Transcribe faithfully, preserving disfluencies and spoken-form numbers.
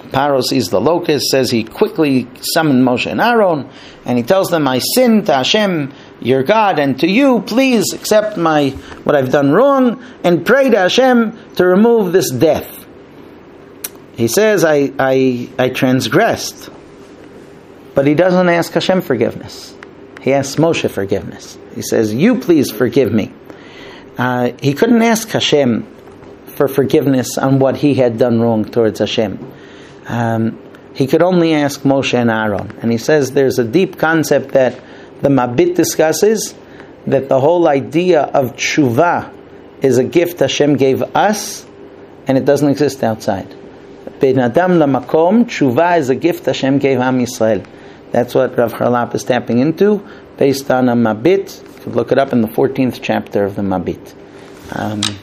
Paro sees the locust, says he quickly summoned Moshe and Aaron, and he tells them, I sinned to Hashem, your God, and to you, please accept my what I've done wrong, and pray to Hashem to remove this death. He says, I, I, I transgressed, but he doesn't ask Hashem forgiveness. He asks Moshe forgiveness. He says, you please forgive me. Uh, he couldn't ask Hashem for forgiveness on what he had done wrong towards Hashem. Um, he could only ask Moshe and Aaron. And he says there's a deep concept that the Mabit discusses, that the whole idea of tshuva is a gift Hashem gave us, and it doesn't exist outside. Ben Adam Lamakom, tshuva is a gift Hashem gave Am Yisrael. That's what Rav Charlap is tapping into, based on a Mabit. You can look it up in the fourteenth chapter of the Mabit. Um,